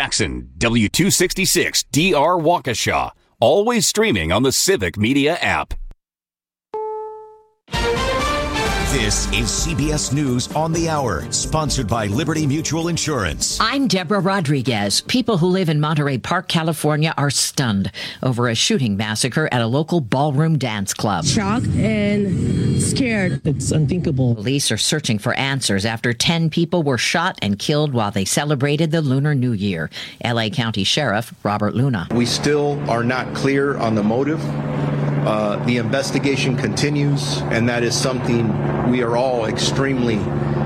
Jackson, W266 DR Waukesha. Always streaming on the Civic Media app. This is CBS News on the Hour, sponsored by Liberty Mutual Insurance. I'm Deborah Rodriguez. People who live in Monterey Park, California are stunned over a shooting massacre at a local ballroom dance club. Shocked and scared. It's unthinkable. Police are searching for answers after 10 people were shot and killed while they celebrated the Lunar New Year. L.A. County Sheriff Robert Luna. We still are not clear on the motive. The investigation continues, and that is something we are all extremely,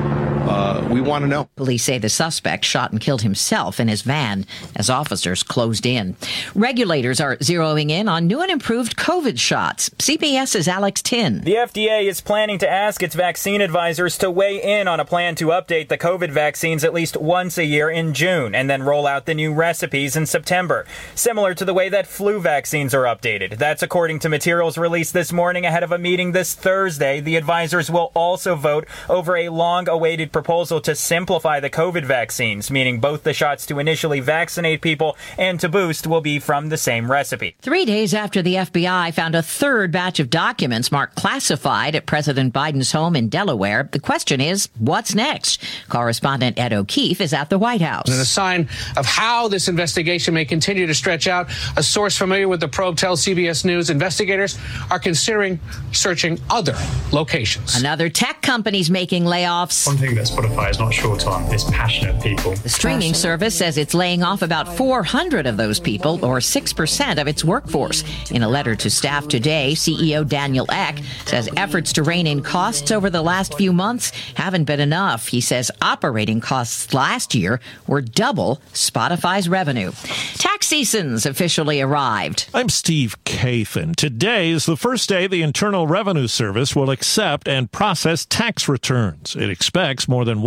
we want to know. Police say the suspect shot and killed himself in his van as officers closed in. Regulators are zeroing in on new and improved COVID shots. CBS's Alex Tin. The FDA is planning to ask its vaccine advisors to weigh in on a plan to update the COVID vaccines at least once a year in June and then roll out the new recipes in September, similar to the way that flu vaccines are updated. That's according to materials released this morning ahead of a meeting this Thursday. The advisors will also vote over a long-awaited proposal to simplify the COVID vaccines, meaning both the shots to initially vaccinate people and to boost will be from the same recipe. 3 days after the FBI found a third batch of documents marked classified at President Biden's home in Delaware, the question is, what's next? Correspondent Ed O'Keefe is at the White House. And a sign of how this investigation may continue to stretch out, a source familiar with the probe tells CBS News investigators are considering searching other locations. Another tech company's making layoffs. One thing that Spotify is not short on is passionate people. The streaming service says it's laying off about 400 of those people, or 6% of its workforce. In a letter to staff today, CEO Daniel Ek says efforts to rein in costs over the last few months haven't been enough. He says operating costs last year were double Spotify's revenue. Tax season's officially arrived. I'm Steve Kathan. Today is the first day the Internal Revenue Service will accept and process tax returns. It expects more than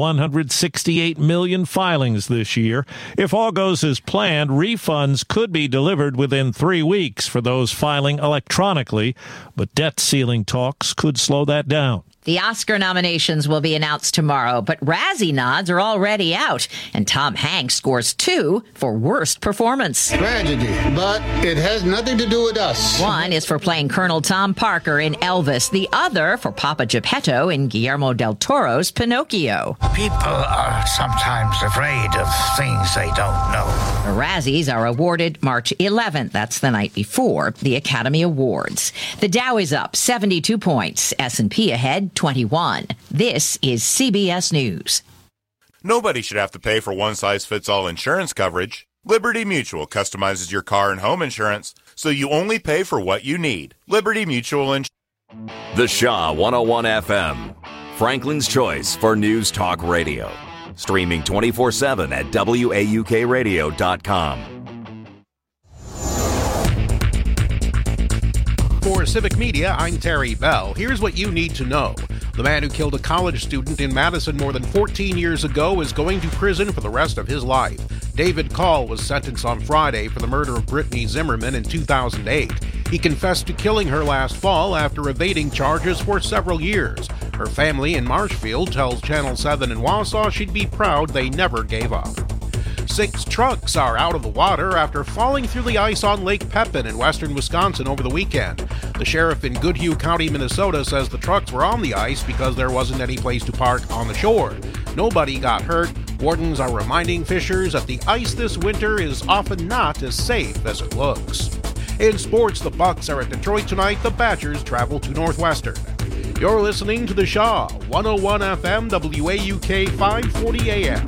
168 million filings this year. If all goes as planned, refunds could be delivered within 3 weeks for those filing electronically, but debt ceiling talks could slow that down. The Oscar nominations will be announced tomorrow, but Razzie nods are already out, and Tom Hanks scores 2 for worst performance. Tragedy, but it has nothing to do with us. One is for playing Colonel Tom Parker in Elvis, the other for Papa Geppetto in Guillermo del Toro's Pinocchio. People are sometimes afraid of things they don't know. The Razzies are awarded March 11th. That's the night before the Academy Awards. The Dow is up 72 points, S&P ahead 21. This is CBS News. Nobody should have to pay for one-size-fits-all insurance coverage. Liberty Mutual customizes your car and home insurance, so you only pay for what you need. Liberty Mutual Insurance. The Shaw 101 FM, Franklin's choice for news talk radio. Streaming 24/7 at WAUKradio.com. For Civic Media, I'm Terry Bell. Here's what you need to know. The man who killed a college student in Madison more than 14 years ago is going to prison for the rest of his life. David Call was sentenced on Friday for the murder of Brittany Zimmerman in 2008. He confessed to killing her last fall after evading charges for several years. Her family in Marshfield tells Channel 7 in Wausau she'd be proud they never gave up. 6 trucks are out of the water after falling through the ice on Lake Pepin in western Wisconsin over the weekend. The sheriff in Goodhue County, Minnesota says the trucks were on the ice because there wasn't any place to park on the shore. Nobody got hurt. Wardens are reminding fishers that the ice this winter is often not as safe as it looks. In sports, the Bucks are at Detroit tonight. The Badgers travel to Northwestern. You're listening to the Shaw 101 FM, WAUK 540 AM.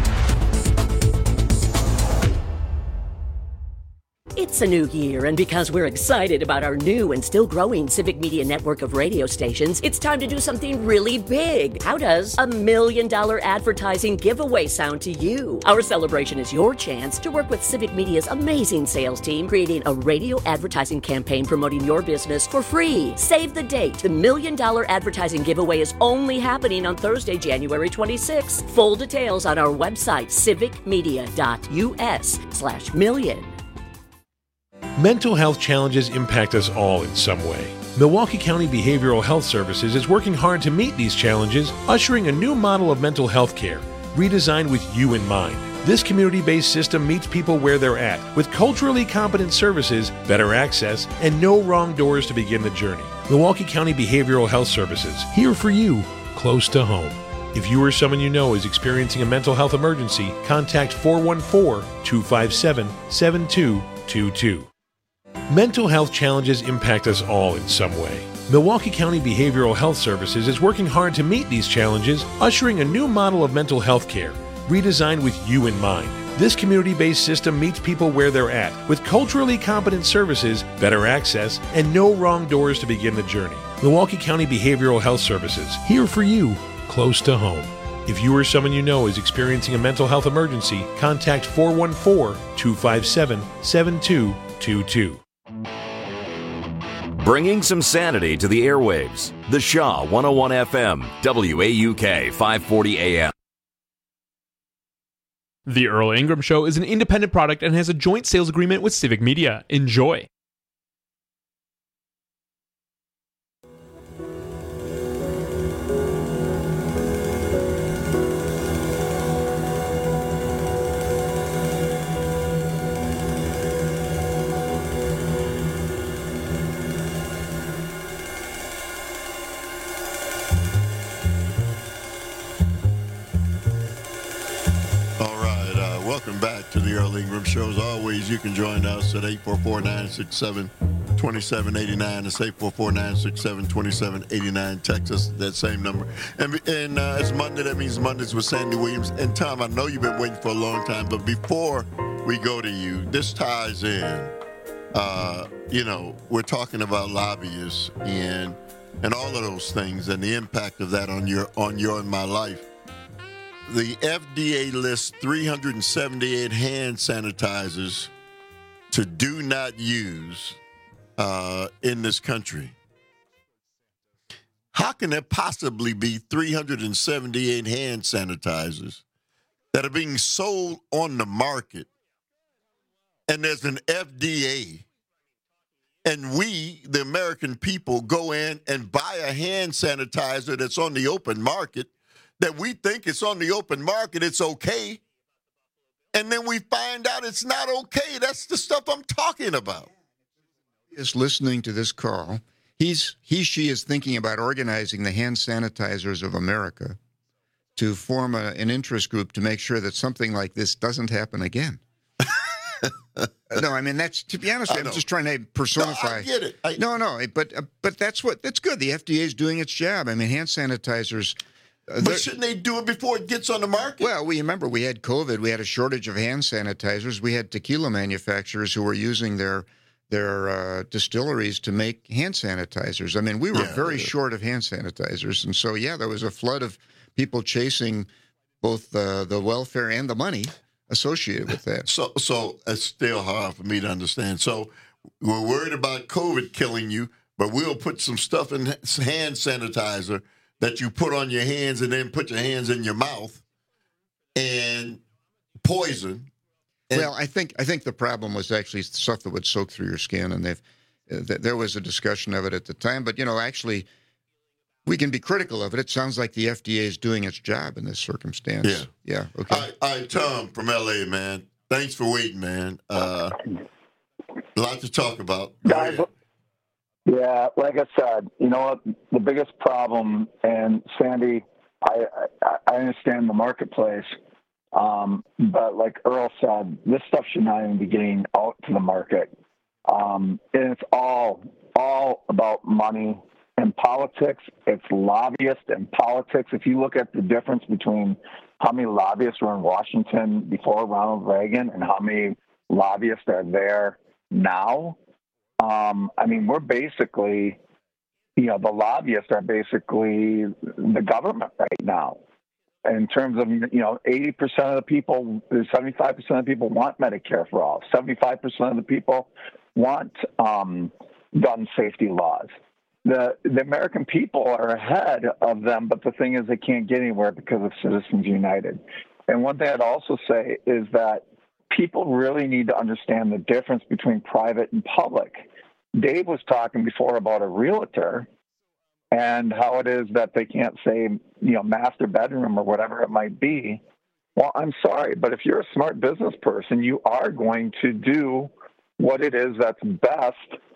It's a new year, and because we're excited about our new and still growing Civic Media network of radio stations, it's time to do something really big. How does $1 million advertising giveaway sound to you? Our celebration is your chance to work with Civic Media's amazing sales team, creating a radio advertising campaign promoting your business for free. Save the date. The $1 million advertising giveaway is only happening on Thursday, January 26th. Full details on our website, civicmedia.us/million. Mental health challenges impact us all in some way. Milwaukee County Behavioral Health Services is working hard to meet these challenges, ushering a new model of mental health care, redesigned with you in mind. This community-based system meets people where they're at with culturally competent services, better access, and no wrong doors to begin the journey. Milwaukee County Behavioral Health Services, here for you, close to home. If you or someone you know is experiencing a mental health emergency, contact 414-257-7222. Mental health challenges impact us all in some way. Milwaukee County Behavioral Health Services is working hard to meet these challenges, ushering a new model of mental health care, redesigned with you in mind. This community-based system meets people where they're at with culturally competent services, better access, and no wrong doors to begin the journey. Milwaukee County Behavioral Health Services, here for you, close to home. If you or someone you know is experiencing a mental health emergency, contact 414-257-7222. Bringing some sanity to the airwaves. The Shaw 101 FM, WAUK 540 AM. The Earl Ingram Show is an independent product and has a joint sales agreement with Civic Media. Enjoy. Welcome back to the Earl Ingram Show. As always, you can join us at 844-967-2789. It's 844-967-2789. Text us that same number. And it's Monday. That means Mondays with Sandy Williams. And Tom, I know you've been waiting for a long time, but before we go to you, this ties in. We're talking about lobbyists and all of those things and the impact of that on your and my life. The FDA lists 378 hand sanitizers to do not use in this country. How can there possibly be 378 hand sanitizers that are being sold on the market, and there's an FDA, and we, the American people, go in and buy a hand sanitizer that's on the open market, that we think it's on the open market, it's okay, and then we find out it's not okay. That's the stuff I'm talking about. Is listening to this call. She is thinking about organizing the hand sanitizers of America to form an interest group to make sure that something like this doesn't happen again. No, I mean, that's, to be honest, I'm just trying to personify. No, I get it. But that's good. The FDA is doing its job. I mean, hand sanitizers. But shouldn't they do it before it gets on the market? Well, we remember we had COVID. We had a shortage of hand sanitizers. We had tequila manufacturers who were using their distilleries to make hand sanitizers. I mean, we were very short of hand sanitizers. And so, there was a flood of people chasing both the welfare and the money associated with that. So it's still hard for me to understand. So we're worried about COVID killing you, but we'll put some stuff in hand sanitizer that you put on your hands and then put your hands in your mouth and poison. Well, I think the problem was actually stuff that would soak through your skin, and there was a discussion of it at the time. But actually, we can be critical of it. It sounds like the FDA is doing its job in this circumstance. Yeah. Okay. All right, Tom from LA, man. Thanks for waiting, man. A lot to talk about. Guys, yeah, like I said, you know what? The biggest problem, and Sandy, I understand the marketplace, but like Earl said, this stuff should not even be getting out to the market. And it's all about money and politics. It's lobbyists and politics. If you look at the difference between how many lobbyists were in Washington before Ronald Reagan and how many lobbyists are there now, we're basically, the lobbyists are basically the government right now. In terms of, 80% of the people, 75% of the people want Medicare for all. 75% of the people want gun safety laws. The American people are ahead of them, but the thing is they can't get anywhere because of Citizens United. And one thing I'd also say is that people really need to understand the difference between private and public. Dave was talking before about a realtor and how it is that they can't say, master bedroom or whatever it might be. Well, I'm sorry, but if you're a smart business person, you are going to do what it is that's best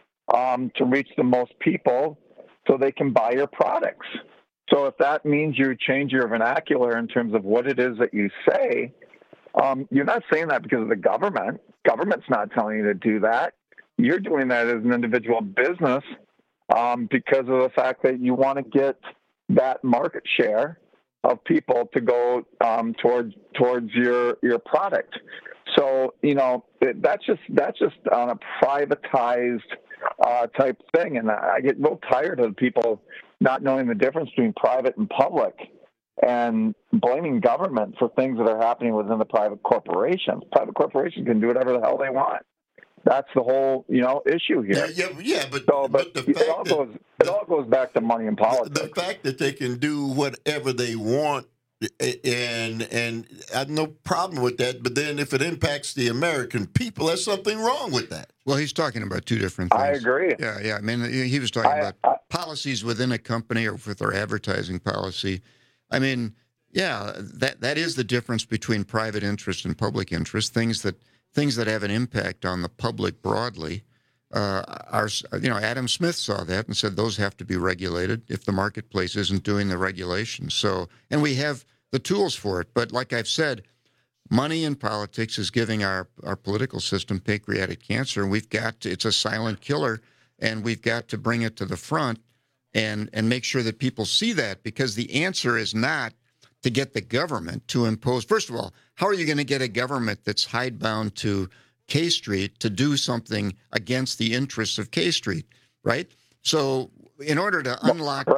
to reach the most people so they can buy your products. So if that means you change your vernacular in terms of what it is that you say, you're not saying that because of the government. Government's not telling you to do that. You're doing that as an individual business because of the fact that you want to get that market share of people to go towards your product. So that's just on a privatized type thing, and I get real tired of people not knowing the difference between private and public, and blaming government for things that are happening within the private corporations. Private corporations can do whatever the hell they want. That's the whole, issue here. But the fact it all goes back to money and politics. The fact that they can do whatever they want, and I have no problem with that. But then if it impacts the American people, there's something wrong with that. Well, he's talking about two different things. I agree. Yeah. I mean, he was talking about policies within a company or with their advertising policy. I mean, yeah, that is the difference between private interest and public interest. Things that have an impact on the public broadly are, Adam Smith saw that and said those have to be regulated if the marketplace isn't doing the regulation. So, and we have the tools for it. But like I've said, money in politics is giving our political system pancreatic cancer, and it's a silent killer, and we've got to bring it to the front and make sure that people see that, because the answer is not to get the government to impose. First of all, how are you going to get a government that's hidebound to K Street to do something against the interests of K Street, right? So in order to unlock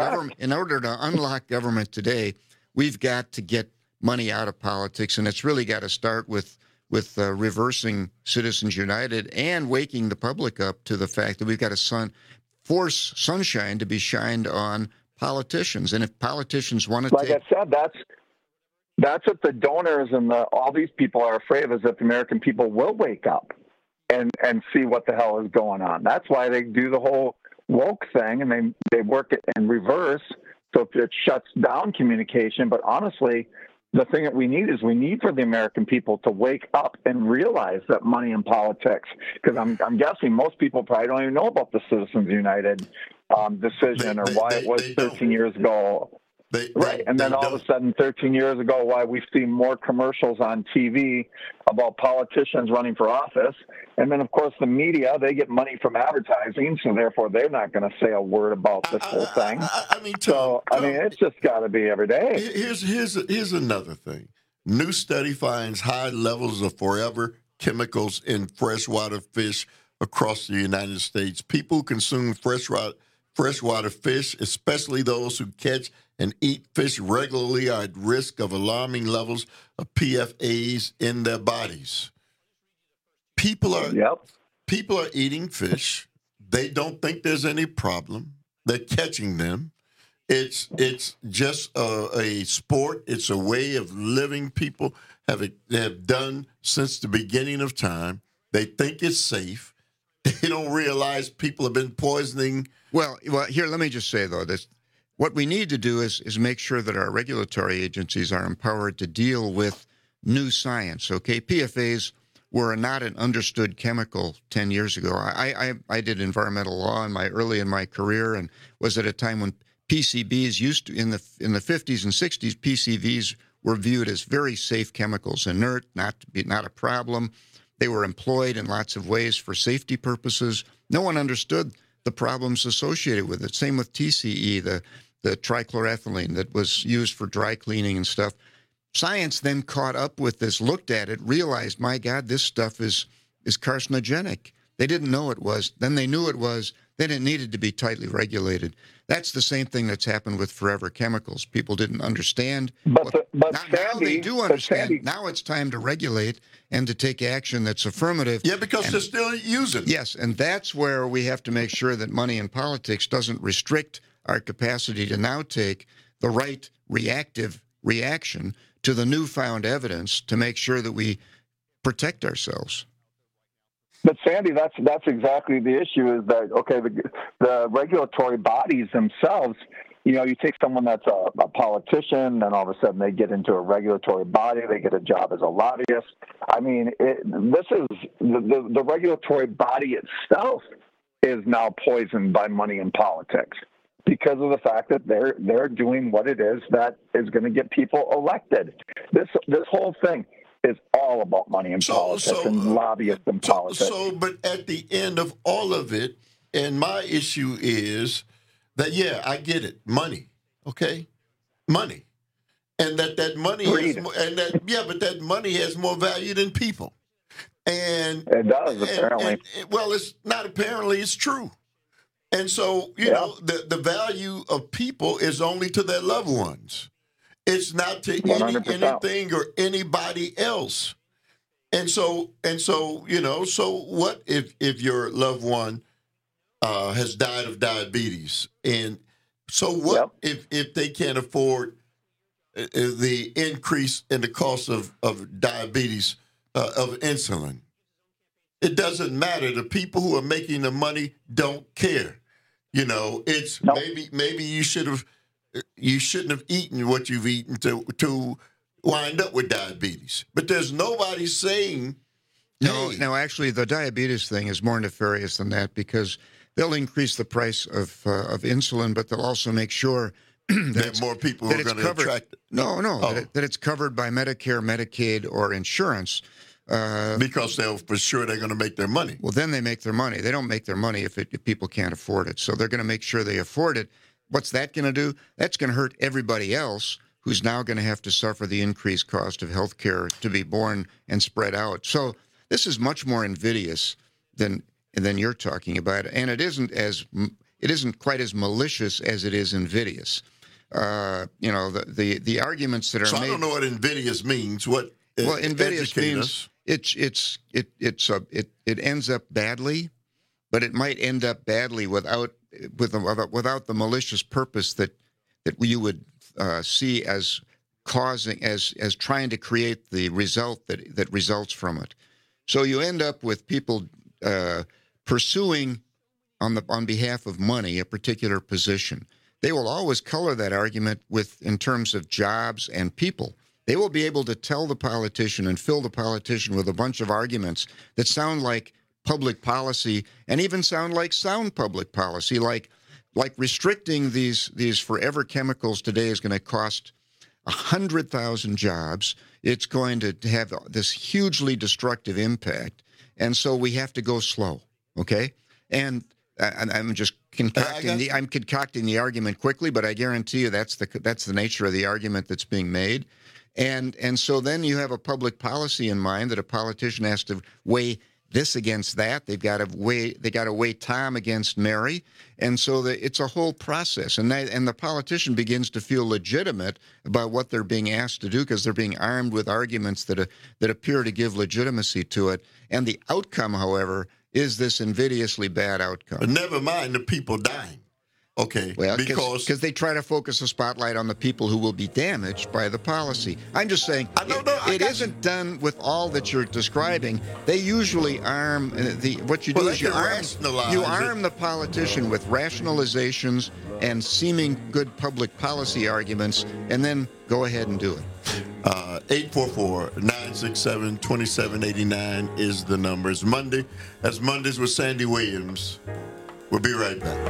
government today, we've got to get money out of politics, and it's really got to start with reversing Citizens United and waking the public up to the fact that we've got to force sunshine to be shined on politicians. And if politicians want to I said, that's what the donors and all these people are afraid of, is that the American people will wake up and see what the hell is going on. That's why they do the whole woke thing, and they work it in reverse, so it shuts down communication. But honestly, the thing that we need for the American people to wake up and realize that money in politics, because I'm guessing most people probably don't even know about the Citizens United decision or why it was 13 years ago. And then all of a sudden, 13 years ago, why we've seen more commercials on TV about politicians running for office. And then, of course, the media, they get money from advertising, so therefore they're not going to say a word about this whole thing. Tom, it's just got to be every day. Here's another thing. New study finds high levels of forever chemicals in freshwater fish across the United States. People who consume freshwater fish, especially those who catch and eat fish regularly, are at risk of alarming levels of PFAS in their bodies. People are eating fish. They don't think there's any problem. They're catching them. It's just a sport. It's a way of living. People have done since the beginning of time. They think it's safe. They don't realize people have been poisoning. Well, here, let me just say, though, this. What we need to do is make sure that our regulatory agencies are empowered to deal with new science, okay? PFAS were not an understood chemical 10 years ago. I did environmental law early in my career, and was at a time when PCBs used to, in the 50s and 60s, PCBs were viewed as very safe chemicals, inert, not a problem. They were employed in lots of ways for safety purposes. No one understood the problems associated with it. Same with TCE, the trichloroethylene that was used for dry cleaning and stuff. Science then caught up with this, looked at it, realized, my God, this stuff is carcinogenic. They didn't know it was. Then they knew it was. Then it needed to be tightly regulated. That's the same thing that's happened with forever chemicals. People didn't understand. Now they do understand. Now it's time to regulate and to take action that's affirmative. Yeah, because they're still using it. Yes, and that's where we have to make sure that money in politics doesn't restrict our capacity to now take the right reactive reaction to the newfound evidence to make sure that we protect ourselves. But Sandy, that's exactly the issue. Is that okay? The regulatory bodies themselves you take someone that's a politician, and all of a sudden they get into a regulatory body, they get a job as a lobbyist. I mean, this is the regulatory body itself is now poisoned by money in politics because of the fact that they're doing what it is that is going to get people elected. This whole thing is all about money in politics and lobbyists in politics. But at the end of all of it, and my issue is that, yeah, I get it, money, okay, money, and that money but that money has more value than people, and it does apparently. Well, it's not apparently; it's true. And so, you know, the value of people is only to their loved ones. It's not to anything or anybody else. And so, you know, so what if your loved one has died of diabetes? And so what if they can't afford the increase in the cost of diabetes, of insulin? It doesn't matter. The people who are making the money don't care. You know, it's maybe you shouldn't have eaten what you've eaten to wind up with diabetes. But there's nobody saying No, actually, the diabetes thing is more nefarious than that because they'll increase the price of insulin, but they'll also make sure that more people are going to attract it. That it's covered by Medicare, Medicaid, or insurance. Because for sure they're going to make their money. Well, then they make their money. They don't make their money if people can't afford it. So they're going to make sure they afford it. What's that going to do? That's going to hurt everybody else who's now going to have to suffer the increased cost of health care to be born and spread out. So this is much more invidious than you're talking about, and it isn't quite as malicious as it is invidious. You know, the arguments that are made. So I don't know what invidious means. Invidious means it ends up badly, but it might end up badly without the malicious purpose that you would see as causing as trying to create the result that results from it. So you end up with people pursuing on behalf of money a particular position. They will always color that argument in terms of jobs and people. They will be able to tell the politician and fill the politician with a bunch of arguments that sound like public policy and even sound like sound public policy, like restricting these forever chemicals today is going to cost 100,000 jobs. It's going to have this hugely destructive impact, and so we have to go slow, okay? And I'm just concocting the argument quickly, but I guarantee you that's the nature of the argument that's being made. And so then you have a public policy in mind that a politician has to weigh this against that. They got to weigh Tom against Mary, and so it's a whole process. And the politician begins to feel legitimate about what they're being asked to do because they're being armed with arguments that appear to give legitimacy to it. And the outcome, however, is this invidiously bad outcome. But never mind the people dying. Okay, well, because they try to focus the spotlight on the people who will be damaged by the policy. I'm just saying it isn't done with all that you're describing. They usually arm what you do is you arm the politician with rationalizations and seeming good public policy arguments, and then go ahead and do it. 844-967-2789 is the number. It's Monday. That's Mondays with Sandy Williams. We'll be right back.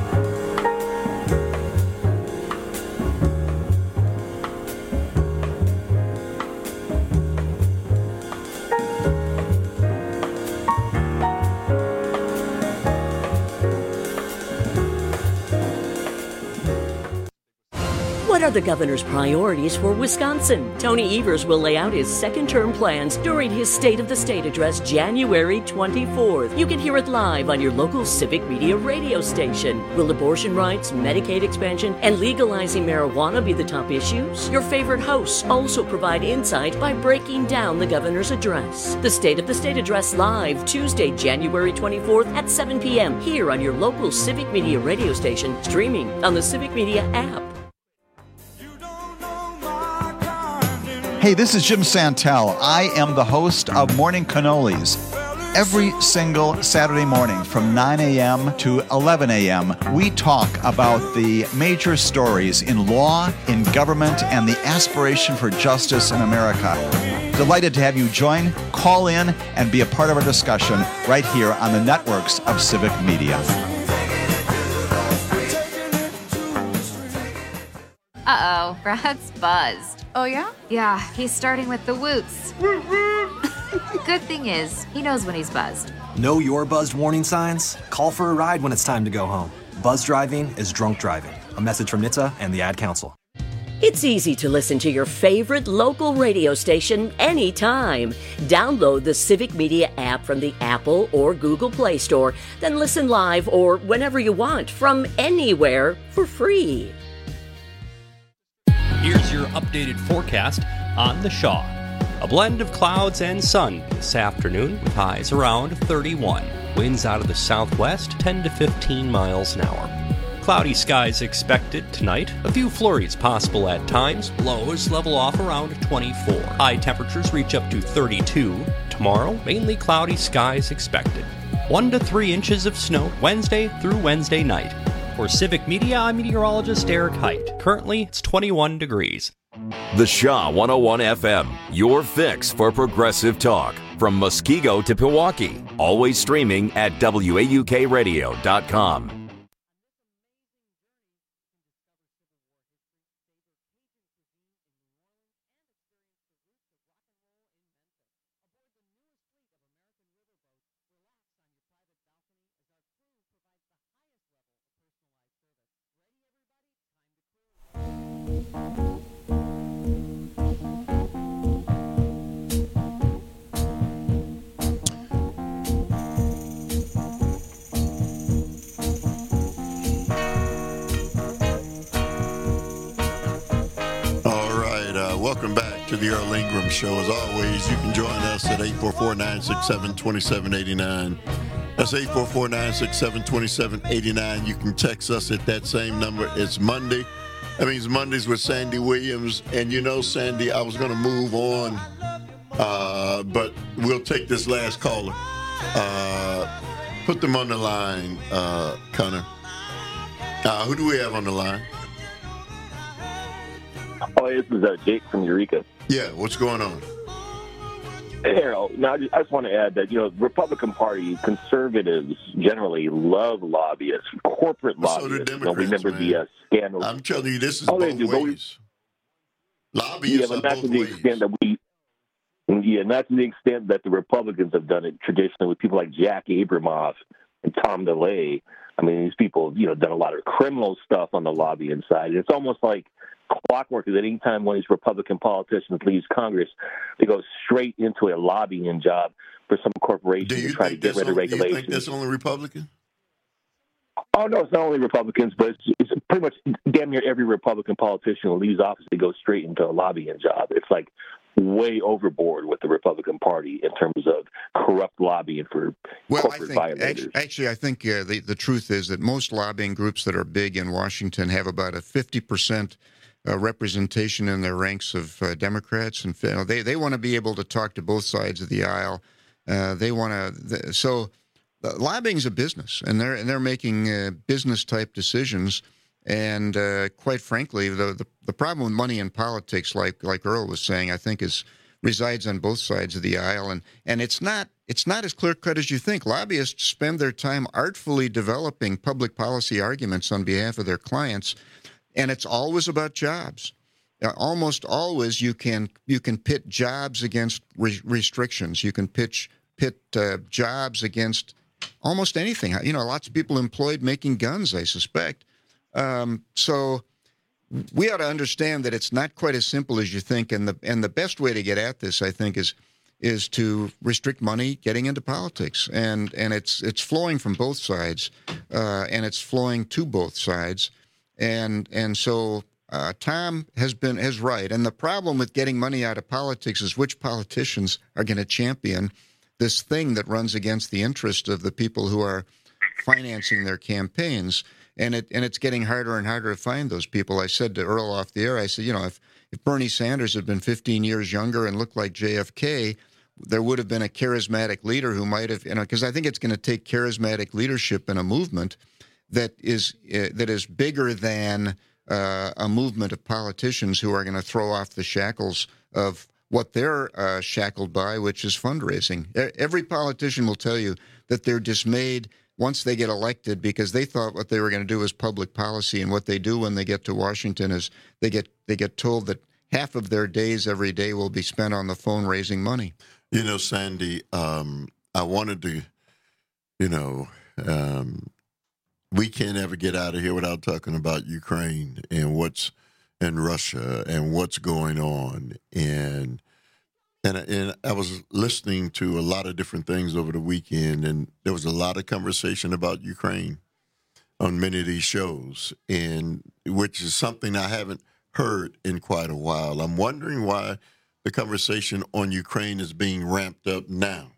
What are the governor's priorities for Wisconsin? Tony Evers will lay out his second-term plans during his State of the State address January 24th. You can hear it live on your local Civic Media radio station. Will abortion rights, Medicaid expansion, and legalizing marijuana be the top issues? Your favorite hosts also provide insight by breaking down the governor's address. The State of the State address live Tuesday, January 24th at 7 p.m. here on your local Civic Media radio station, streaming on the Civic Media app. Hey, this is Jim Santel. I am the host of Morning Cannolis. Every single Saturday morning from 9 a.m. to 11 a.m., we talk about the major stories in law, in government, and the aspiration for justice in America. Delighted to have you join, call in, and be a part of our discussion right here on the networks of Civic Media. Uh-oh, Brad's buzzed. Oh, yeah? Yeah, he's starting with the woots. Good thing is, he knows when he's buzzed. Know your buzzed warning signs? Call for a ride when it's time to go home. Buzz driving is drunk driving. A message from NHTSA and the Ad Council. It's easy to listen to your favorite local radio station anytime. Download the Civic Media app from the Apple or Google Play Store, then listen live or whenever you want from anywhere for free. Here's your updated forecast on the Shaw. A blend of clouds and sun this afternoon with highs around 31. Winds out of the southwest 10 to 15 miles an hour. Cloudy skies expected tonight. A few flurries possible at times. Lows level off around 24. High temperatures reach up to 32. Tomorrow, mainly cloudy skies expected. 1 to 3 inches of snow Wednesday through Wednesday night. For Civic Media, I'm meteorologist Eric Height. Currently, it's 21 degrees. The Shaw 101 FM, your fix for progressive talk. From Muskego to Pewaukee. Always streaming at WAUKradio.com. Welcome back to the Earl Ingram Show. As always, you can join us at 844-967-2789. That's 844-967-2789. You can text us at that same number. It's Monday. That means Mondays with Sandy Williams. And you know, Sandy, I was going to move on, but we'll take this last caller. Put them on the line, Connor. Who do we have on the line? Oh, this is Jake from Eureka. Yeah, what's going on? Hey, Harold, now, I just want to add that, the Republican Party, conservatives generally love lobbyists, corporate lobbyists. So do Democrats, remember the scandals. I'm telling you, this is both ways. Lobbyists but are not both to the ways. extent that not to the extent that the Republicans have done it traditionally with people like Jack Abramoff and Tom DeLay. I mean, these people, done a lot of criminal stuff on the lobbying side. It's almost like clockwork, is that anytime one of these Republican politicians leaves Congress, they go straight into a lobbying job for some corporation to try to get rid of regulations. Do you think that's only Republican? Oh, no, it's not only Republicans, but it's pretty much damn near every Republican politician who leaves office, they go straight into a lobbying job. It's like way overboard with the Republican Party in terms of corrupt lobbying for corporate violators. Actually, I think the truth is that most lobbying groups that are big in Washington have about a 50% representation in their ranks of Democrats, and they want to be able to talk to both sides of the aisle. They want to. So lobbying is a business, and they're making business type decisions. And quite frankly, the problem with money in politics, like Earl was saying, I think resides on both sides of the aisle, and it's not as clear cut as you think. Lobbyists spend their time artfully developing public policy arguments on behalf of their clients. And it's always about jobs. Almost always, you can pit jobs against restrictions. You can pit jobs against almost anything. Lots of people employed making guns, I suspect. So we ought to understand that it's not quite as simple as you think. And the best way to get at this, I think, is to restrict money getting into politics. And it's flowing from both sides, and it's flowing to both sides. And so Tom has right. And the problem with getting money out of politics is which politicians are going to champion this thing that runs against the interest of the people who are financing their campaigns. And it's getting harder and harder to find those people. I said to Earl off the air, I said, if Bernie Sanders had been 15 years younger and looked like JFK, there would have been a charismatic leader who might have, because I think it's going to take charismatic leadership in a movement that is bigger than a movement of politicians who are going to throw off the shackles of what they're shackled by, which is fundraising. Every politician will tell you that they're dismayed once they get elected because they thought what they were going to do was public policy, and what they do when they get to Washington is they get told that half of their days every day will be spent on the phone raising money. You know, Sandy, I wanted to, we can't ever get out of here without talking about Ukraine and what's in Russia and what's going on. And I was listening to a lot of different things over the weekend, and there was a lot of conversation about Ukraine on many of these shows, and which is something I haven't heard in quite a while. I'm wondering why the conversation on Ukraine is being ramped up now.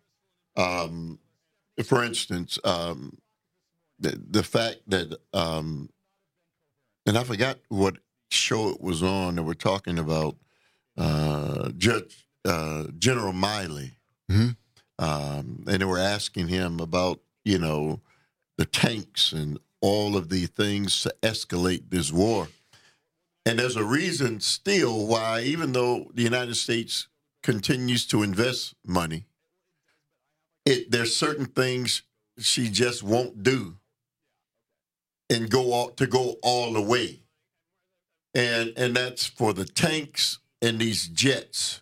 For instance, the fact that, and I forgot what show it was on, that we're talking about General Miley, and they were asking him about, the tanks and all of the things to escalate this war. And there's a reason still why, even though the United States continues to invest money, there's certain things she just won't do and go all the way. And that's for the tanks and these jets.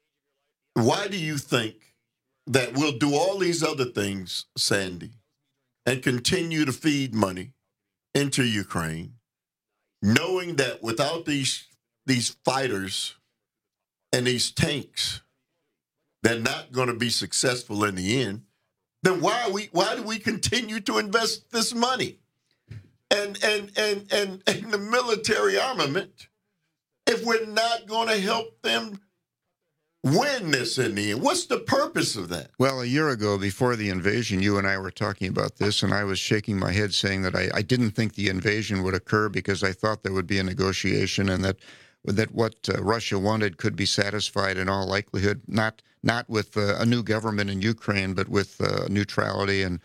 Why do you think that we'll do all these other things, Sandy, and continue to feed money into Ukraine, knowing that without these fighters and these tanks, they're not going to be successful in the end? Then why do we continue to invest this money and the military armament if we're not going to help them win this in the end? What's the purpose of that? Well, a year ago, before the invasion, you and I were talking about this, and I was shaking my head saying that I didn't think the invasion would occur because I thought there would be a negotiation, and that what Russia wanted could be satisfied in all likelihood, not with a new government in Ukraine, but with neutrality and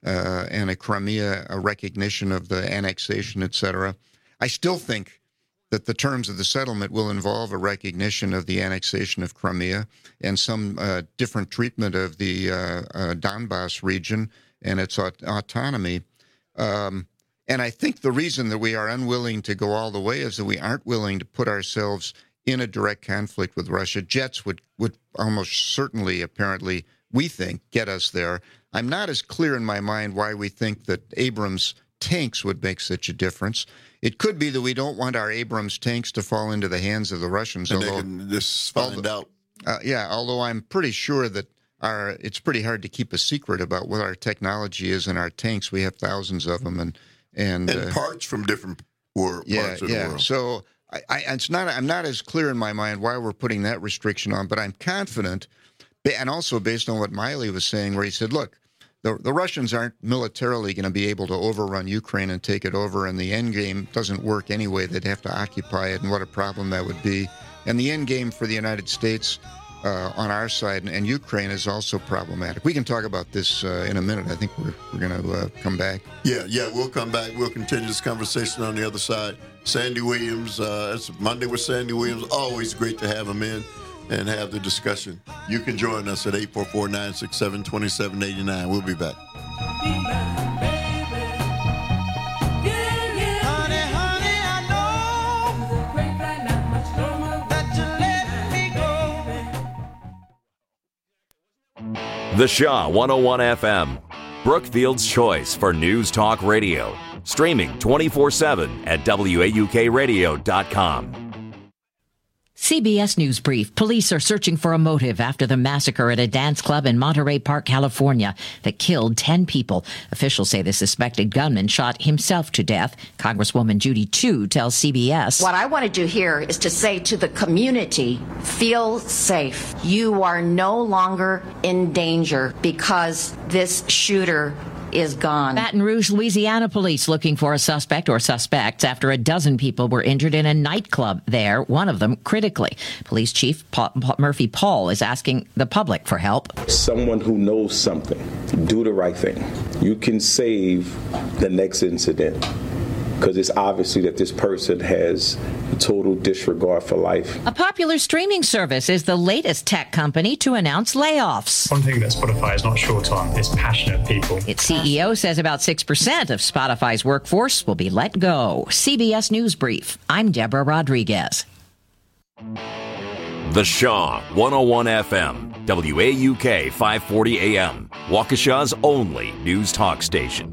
a Crimea, a recognition of the annexation, etc. I still think that the terms of the settlement will involve a recognition of the annexation of Crimea and some different treatment of the Donbass region and its autonomy. And I think the reason that we are unwilling to go all the way is that we aren't willing to put ourselves in a direct conflict with Russia. Jets would almost certainly, apparently, we think, get us there. I'm not as clear in my mind why we think that Abrams tanks would make such a difference. It could be that we don't want our Abrams tanks to fall into the hands of the Russians. And they can just find out. Although I'm pretty sure that it's pretty hard to keep a secret about what our technology is in our tanks. We have thousands of them, and parts from different parts of the world. So I'm not as clear in my mind why we're putting that restriction on, but I'm confident, and also based on what Miley was saying, where he said, look, the Russians aren't militarily going to be able to overrun Ukraine and take it over, and the end game doesn't work anyway. They'd have to occupy it, and what a problem that would be. And the end game for the United States on our side and Ukraine is also problematic. We can talk about this in a minute. I think we're going to come back. Yeah, we'll come back. We'll continue this conversation on the other side. Sandy Williams, it's Monday with Sandy Williams. Always great to have him in and have the discussion. You can join us at 844-967-2789. We'll be back. The Shaw 101 FM, Brookfield's choice for News Talk Radio. Streaming 24/7 at WAUKradio.com. CBS News Brief. Police are searching for a motive after the massacre at a dance club in Monterey Park, California, that killed 10 people. Officials say the suspected gunman shot himself to death. Congresswoman Judy Chu tells CBS. What I want to do here is to say to the community, feel safe. You are no longer in danger because this shooter is gone. Baton Rouge, Louisiana police looking for a suspect or suspects after a dozen people were injured in a nightclub there, one of them critically. Police Chief Murphy Paul is asking the public for help. Someone who knows something, do the right thing. You can save the next incident, because it's obviously that this person has a total disregard for life. A popular streaming service is the latest tech company to announce layoffs. One thing that Spotify is not short on is passionate people. Its CEO says about 6% of Spotify's workforce will be let go. CBS News Brief. I'm Deborah Rodriguez. The Shaw 101 FM, WAUK 540 AM, Waukesha's only news talk station.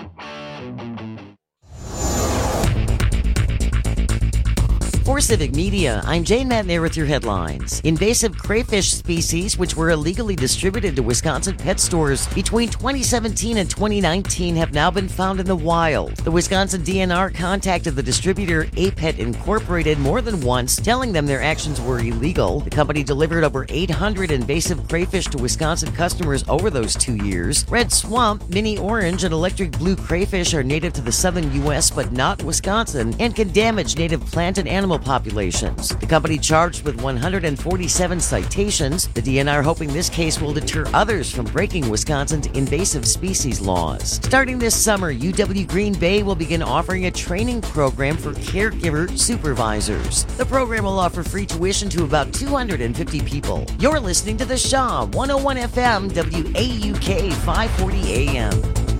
For Civic Media, I'm Jane Matnair with your headlines. Invasive crayfish species, which were illegally distributed to Wisconsin pet stores between 2017 and 2019, have now been found in the wild. The Wisconsin DNR contacted the distributor APET Incorporated more than once, telling them their actions were illegal. The company delivered over 800 invasive crayfish to Wisconsin customers over those 2 years. Red swamp, mini orange, and electric blue crayfish are native to the southern U.S. but not Wisconsin and can damage native plant and animal populations. The company charged with 147 citations. The DNR hoping this case will deter others from breaking Wisconsin's invasive species laws. Starting this summer, UW Green Bay will begin offering a training program for caregiver supervisors. The program will offer free tuition to about 250 people. You're listening to The Shaw 101 FM, WAUK 540 AM.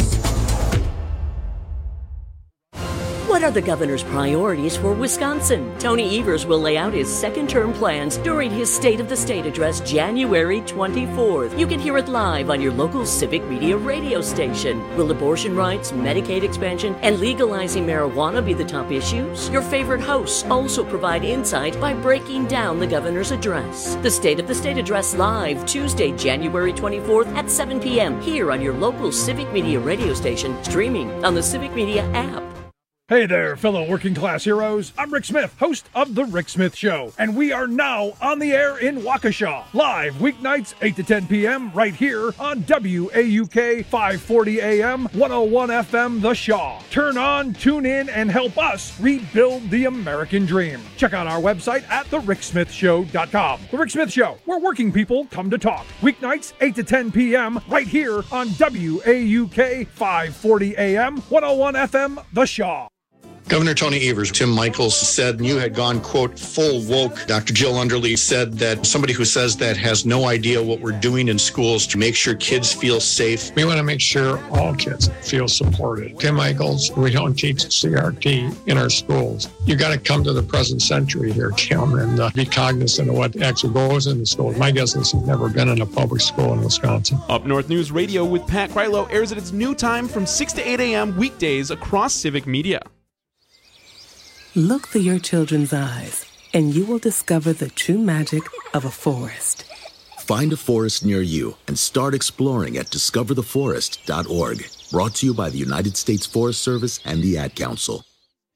What are the governor's priorities for Wisconsin? Tony Evers will lay out his second-term plans during his State of the State address January 24th. You can hear it live on your local Civic Media radio station. Will abortion rights, Medicaid expansion, and legalizing marijuana be the top issues? Your favorite hosts also provide insight by breaking down the governor's address. The State of the State address live Tuesday, January 24th at 7 p.m. here on your local Civic Media radio station, streaming on the Civic Media app. Hey there, fellow working class heroes. I'm Rick Smith, host of The Rick Smith Show, and we are now on the air in Waukesha, live weeknights 8 to 10 p.m. right here on WAUK 540 AM, 101 FM, The Shaw. Turn on, tune in, and help us rebuild the American dream. Check out our website at thericksmithshow.com. The Rick Smith Show, where working people come to talk. Weeknights 8 to 10 p.m. right here on WAUK 540 AM, 101 FM, The Shaw. Governor Tony Evers, Tim Michaels said you had gone, quote, full woke. Dr. Jill Underly said that somebody who says that has no idea what we're doing in schools to make sure kids feel safe. We want to make sure all kids feel supported. Tim Michaels, we don't teach CRT in our schools. You got to come to the present century here, Tim, and be cognizant of what actually goes in the schools. My guess is he's never been in a public school in Wisconsin. Up North News Radio with Pat Krylo airs at its new time from 6 to 8 a.m. weekdays across Civic Media. Look through your children's eyes, and you will discover the true magic of a forest. Find a forest near you and start exploring at discovertheforest.org. Brought to you by the United States Forest Service and the Ad Council.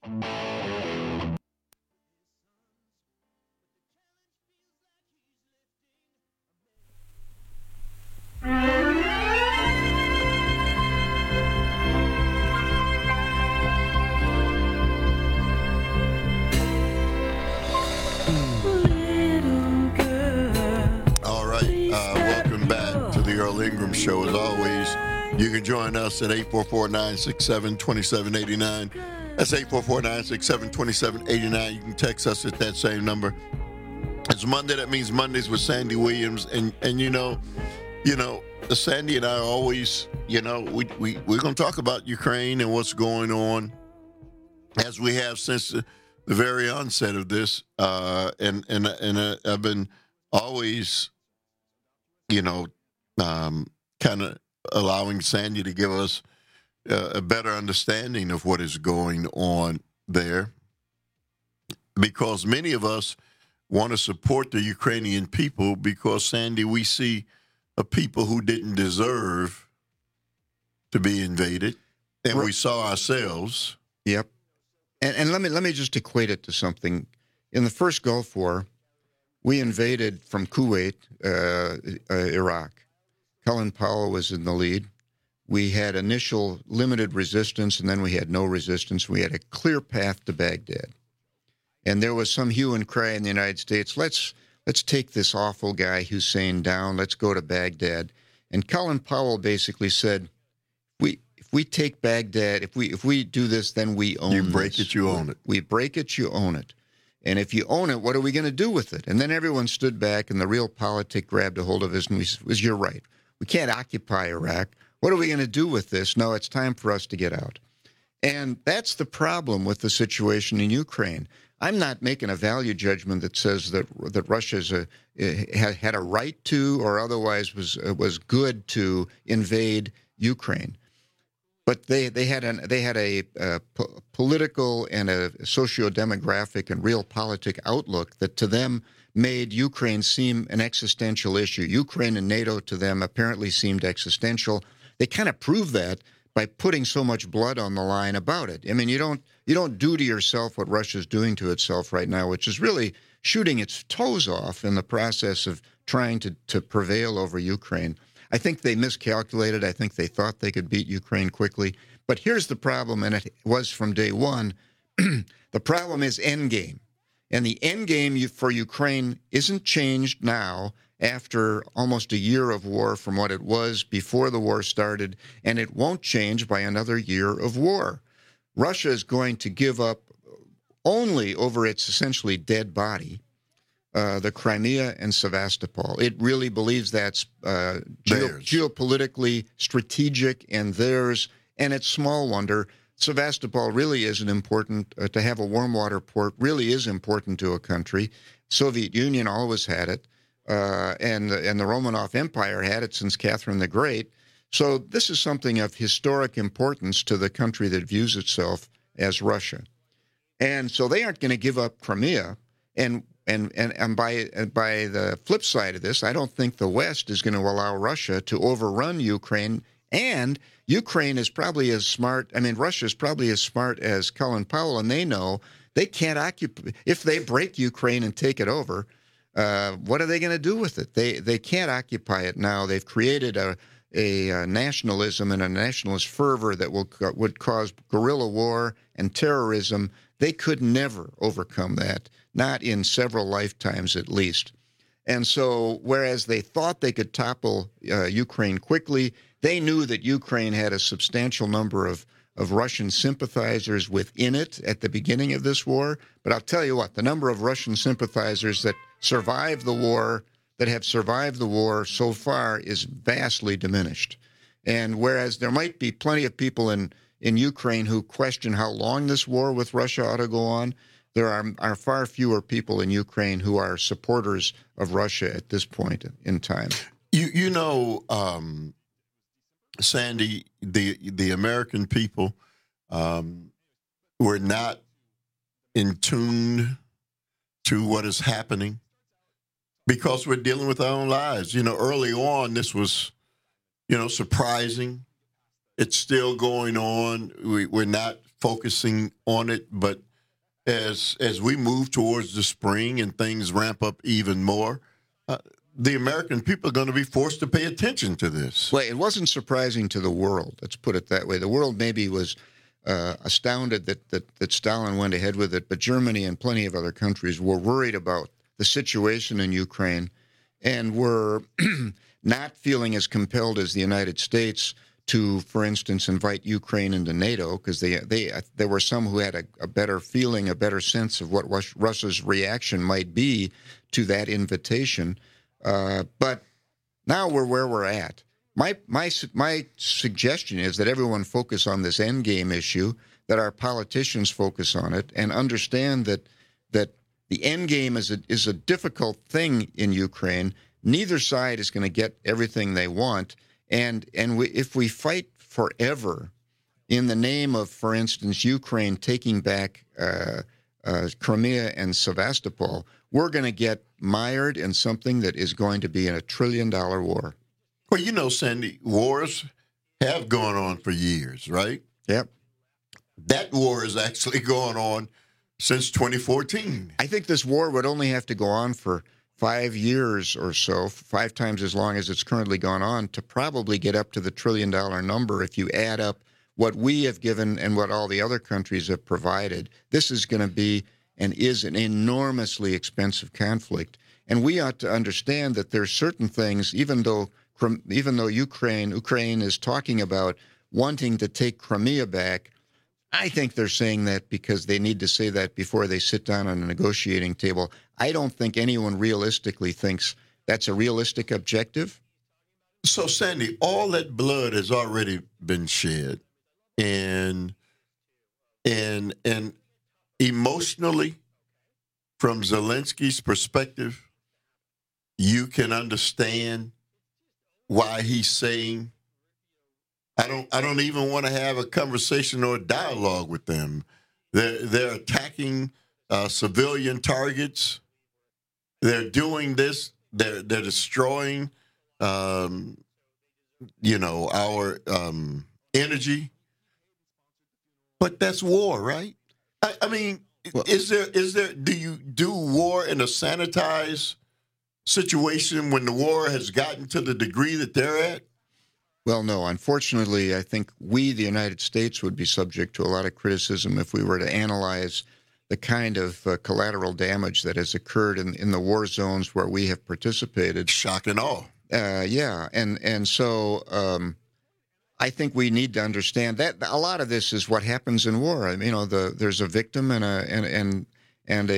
Ingram Show. As always, you can join us at 844-967-2789. That's 844-967-2789. You can text us at that same number. It's Monday. That means Mondays with Sandy Williams. And Sandy and I are always, we're going to talk about Ukraine and what's going on, as we have since the very onset of this. And I've been always, kind of allowing Sandy to give us a better understanding of what is going on there, because many of us want to support the Ukrainian people because, Sandy, we see a people who didn't deserve to be invaded, and we saw ourselves. Yep. And let me just equate it to something. In the first Gulf War, we invaded from Kuwait, Iraq. Colin Powell was in the lead. We had initial limited resistance, and then we had no resistance. We had a clear path to Baghdad. And there was some hue and cry in the United States. Let's take this awful guy Hussein down. Let's go to Baghdad. And Colin Powell basically said, if we take Baghdad, if we do this, then we own it. You break it, you own it. We break it, you own it. And if you own it, what are we going to do with it? And then everyone stood back, and the real politic grabbed a hold of us, and was, you're right. We can't occupy Iraq. What are we going to do with this? No, it's time for us to get out. And that's the problem with the situation in Ukraine. I'm not making a value judgment that says that Russia had a right to or otherwise was good to invade Ukraine. But they had a political and a socio-demographic and realpolitik outlook that to them made Ukraine seem an existential issue. Ukraine and NATO to them apparently seemed existential. They kind of proved that by putting so much blood on the line about it. I mean, you don't do to yourself what Russia's doing to itself right now, which is really shooting its toes off in the process of trying to prevail over Ukraine. I think they miscalculated. I think they thought they could beat Ukraine quickly. But here's the problem, and it was from day one. The problem is endgame. And the endgame for Ukraine isn't changed now after almost a year of war from what it was before the war started, and it won't change by another year of war. Russia is going to give up only over its essentially dead body the Crimea and Sevastopol. It really believes that's geopolitically strategic and theirs, and it's small wonder. Sevastopol really isn't important. To have a warm water port really is important to a country. Soviet Union always had it. And the Romanov Empire had it since Catherine the Great. So this is something of historic importance to the country that views itself as Russia. And so they aren't going to give up Crimea. And by the flip side of this, I don't think the West is going to allow Russia to overrun Ukraine. And Ukraine is probably as smart. I mean, Russia is probably as smart as Colin Powell, and they know they can't occupy. If they break Ukraine and take it over, what are they going to do with it? They can't occupy it now. They've created a nationalism and a nationalist fervor that would cause guerrilla war and terrorism. They could never overcome that, not in several lifetimes at least. And so, whereas they thought they could topple Ukraine quickly, they knew that Ukraine had a substantial number of Russian sympathizers within it at the beginning of this war. But I'll tell you what, the number of Russian sympathizers that survived the war, that have survived the war so far, is vastly diminished. And whereas there might be plenty of people in Ukraine who question how long this war with Russia ought to go on, there are far fewer people in Ukraine who are supporters of Russia at this point in time. You know, Sandy, the American people were not in tune to what is happening because we're dealing with our own lives. You know, early on, this was, surprising. It's still going on. We're not focusing on it, but as we move towards the spring and things ramp up even more, the American people are going to be forced to pay attention to this. Well, it wasn't surprising to the world. Let's put it that way. The world maybe was astounded that Stalin went ahead with it, but Germany and plenty of other countries were worried about the situation in Ukraine and were not feeling as compelled as the United States to, for instance, invite Ukraine into NATO, because there were some who had a better feeling, a better sense of what Russia's reaction might be to that invitation. But now we're where we're at. My suggestion is that everyone focus on this endgame issue, that our politicians focus on it, and understand that the endgame is a difficult thing in Ukraine. Neither side is going to get everything they want, and if we fight forever in the name of, for instance, Ukraine taking back Crimea and Sevastopol, we're going to get mired in something that is going to be in $1 trillion war. Well, Sandy, wars have gone on for years, right? Yep. That war is actually going on since 2014. I think this war would only have to go on for 5 years or so, 5 times as long as it's currently gone on, to probably get up to the $1 trillion number if you add up what we have given and what all the other countries have provided. This is going to be and is an enormously expensive conflict. And we ought to understand that there's certain things, even though Ukraine is talking about wanting to take Crimea back, I think they're saying that because they need to say that before they sit down on a negotiating table. I don't think anyone realistically thinks that's a realistic objective. So, Sandy, all that blood has already been shed. And emotionally, from Zelensky's perspective, you can understand why he's saying, I don't even want to have a conversation or a dialogue with them. They're attacking civilian targets. They're doing this. They're destroying, our energy. But that's war, right? I mean, is there? Do you do war in a sanitized situation when the war has gotten to the degree that they're at? Well, no. Unfortunately, I think we, the United States, would be subject to a lot of criticism if we were to analyze the kind of collateral damage that has occurred in the war zones where we have participated. Shock and awe. Yeah, and so I think we need to understand that a lot of this is what happens in war. I mean, there's a victim and an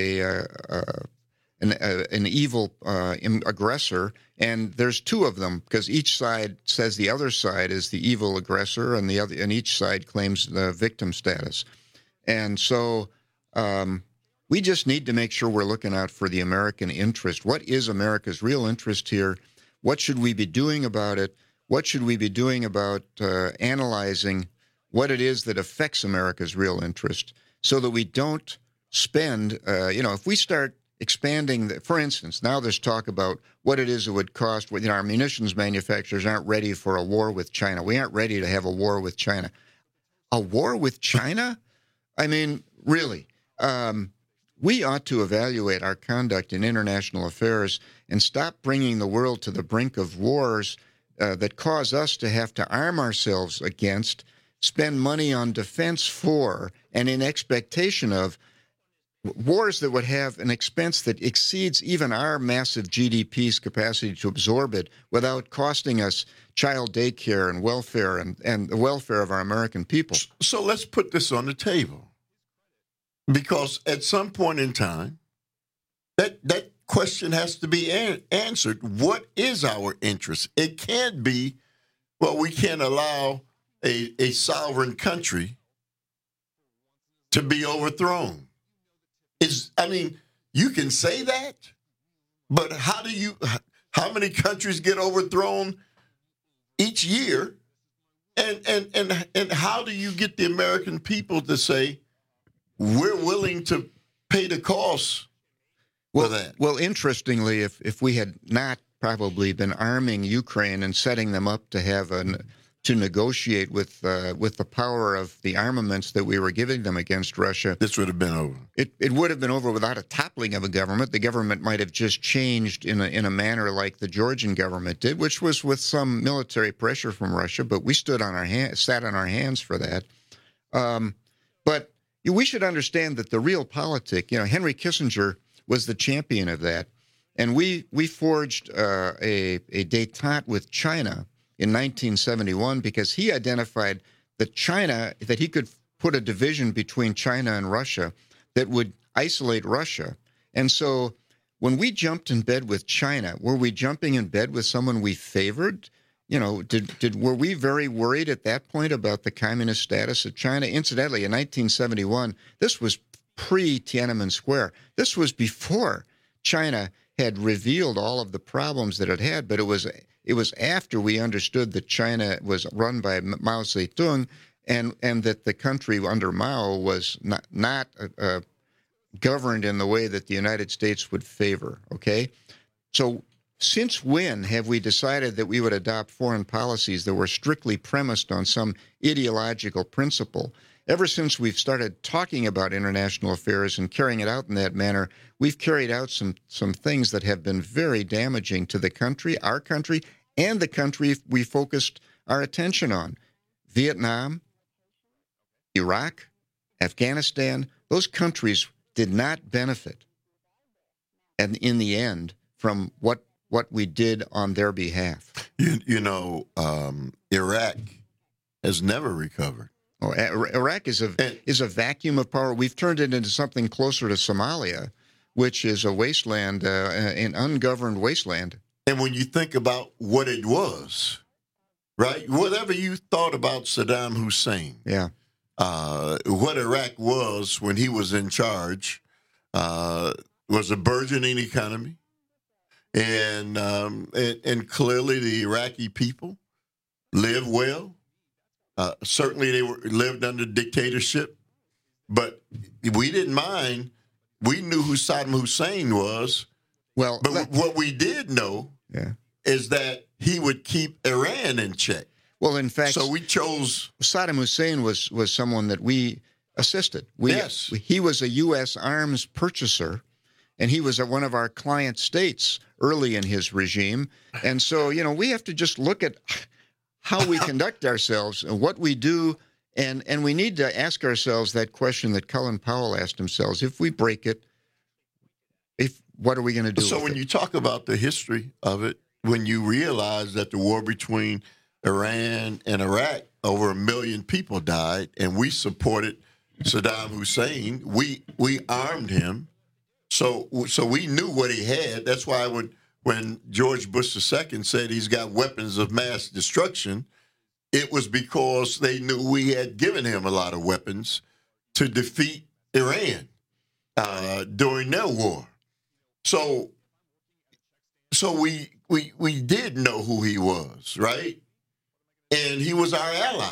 evil aggressor, and there's two of them because each side says the other side is the evil aggressor, and each side claims the victim status. And so we just need to make sure we're looking out for the American interest. What is America's real interest here? What should we be doing about it? What should we be doing about analyzing what it is that affects America's real interest so that we don't spend, if we start expanding, for instance, now there's talk about what it is it would cost. Our munitions manufacturers aren't ready for a war with China. We aren't ready to have a war with China. A war with China? I mean, really. We ought to evaluate our conduct in international affairs and stop bringing the world to the brink of wars that cause us to have to arm ourselves against, spend money on defense for, and in expectation of wars that would have an expense that exceeds even our massive GDP's capacity to absorb it without costing us child daycare and welfare and the welfare of our American people. So let's put this on the table. Because at some point in time, that question has to be answered. What is our interest? It can't be, we can't allow a sovereign country to be overthrown. You can say that, but how many countries get overthrown each year? And how do you get the American people to say, we're willing to pay the cost for that? Well, interestingly, if we had not probably been arming Ukraine and setting them up to have to negotiate with the power of the armaments that we were giving them against Russia, this would have been over. It would have been over without a toppling of a government. The government might have just changed in a manner like the Georgian government did, which was with some military pressure from Russia. But we sat on our hands for that. But we should understand that the real politic, Henry Kissinger was the champion of that. And we forged a détente with China in 1971 because he identified that he could put a division between China and Russia that would isolate Russia. And so when we jumped in bed with China, were we jumping in bed with someone we favored? Were we very worried at that point about the communist status of China? Incidentally, in 1971, this was pre-Tiananmen Square. This was before China had revealed all of the problems that it had, but it was after we understood that China was run by Mao Zedong and that the country under Mao was not governed in the way that the United States would favor, okay? So since when have we decided that we would adopt foreign policies that were strictly premised on some ideological principle? ever since we've started talking about international affairs and carrying it out in that manner, we've carried out some things that have been very damaging to the country, our country, and the country we focused our attention on. Vietnam, Iraq, Afghanistan, those countries did not benefit, and in the end, from what we did on their behalf. Iraq has never recovered. Oh, Iraq is a vacuum of power. We've turned it into something closer to Somalia, which is a wasteland, an ungoverned wasteland. And when you think about what it was, right? Whatever you thought about Saddam Hussein, what Iraq was when he was in charge was a burgeoning economy, and clearly the Iraqi people lived well. Certainly they lived under dictatorship, but we didn't mind. We knew who Saddam Hussein was. Well, but what we did know is that he would keep Iran in check. Well, in fact, so we chose Saddam Hussein was someone that we assisted. He was a U.S. arms purchaser, and he was one of our client states early in his regime. And so, we have to just look at how we conduct ourselves and what we do, and we need to ask ourselves that question that Colin Powell asked himself: if we break it, what are we going to do? So when you talk about the history of it, when you realize that the war between Iran and Iraq, over 1 million people died, and we supported Saddam Hussein, we armed him, so we knew what he had. That's why when George Bush II said he's got weapons of mass destruction, it was because they knew we had given him a lot of weapons to defeat Iran during their war. So we did know who he was, right? And he was our ally.